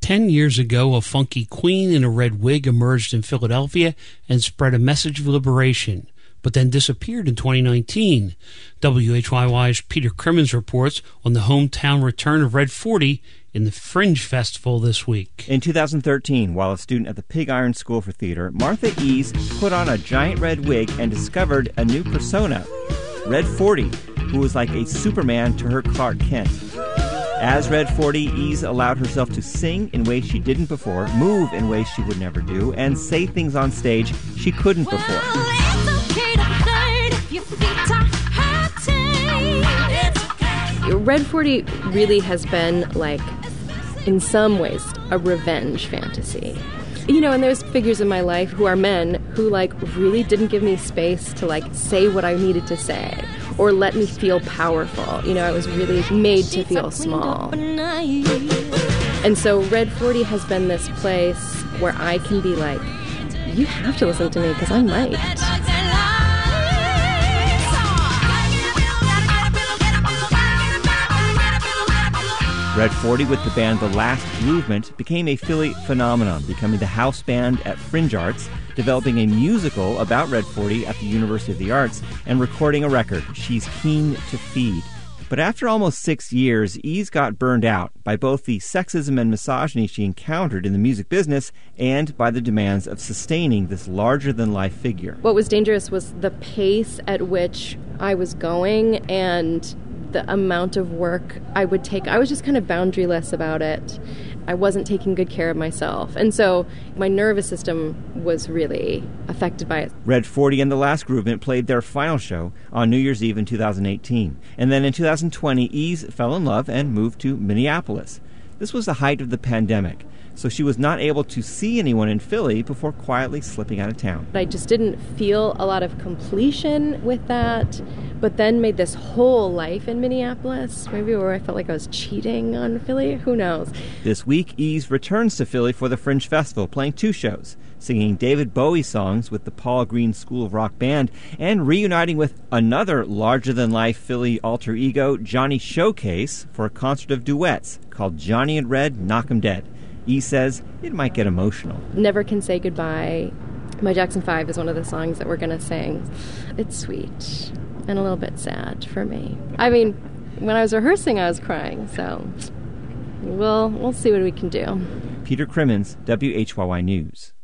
10 years ago, a funky queen in a red wig emerged in Philadelphia and spread a message of liberation, but then disappeared in 2019. WHYY's Peter Crimmins reports on the hometown return of Red 40 in the Fringe Festival this week. In 2013, while a student at the Pig Iron School for Theater, Martha Ease put on a giant red wig and discovered a new persona, Red 40, who was like a Superman to her Clark Kent. As Red 40, Ease allowed herself to sing in ways she didn't before, move in ways she would never do, and say things on stage she couldn't before. Red 40 really has been, like, in some ways, a revenge fantasy. You know, and there's figures in my life who are men who, like, really didn't give me space to, like, say what I needed to say or let me feel powerful. You know, I was really made to feel small. And so Red 40 has been this place where I can be like, you have to listen to me because I might. Red 40 with the band The Last Movement became a Philly phenomenon, becoming the house band at Fringe Arts, developing a musical about Red 40 at the University of the Arts, and recording a record, She's Keen to Feed. But after almost 6 years, Ease got burned out by both the sexism and misogyny she encountered in the music business and by the demands of sustaining this larger-than-life figure. What was dangerous was the pace at which I was going and the amount of work I would take. I was just kind of boundaryless about it. I wasn't taking good care of myself. And so my nervous system was really affected by it. Red 40 and The Last Movement played their final show on New Year's Eve in 2018. And then in 2020, Ease fell in love and moved to Minneapolis. This was the height of the pandemic, so she was not able to see anyone in Philly before quietly slipping out of town. I just didn't feel a lot of completion with that, but then made this whole life in Minneapolis, maybe where I felt like I was cheating on Philly. Who knows? This week, Ease returns to Philly for the Fringe Festival, playing 2 shows, singing David Bowie songs with the Paul Green School of Rock Band, and reuniting with another larger-than-life Philly alter ego, Johnny Showcase, for a concert of duets called Johnny and Red Knock 'Em Dead. Ease says it might get emotional. Never Can Say Goodbye. My Jackson 5 is one of the songs that we're going to sing. It's sweet and a little bit sad for me. I mean, when I was rehearsing, I was crying, so we'll see what we can do. Peter Crimmins, WHYY News.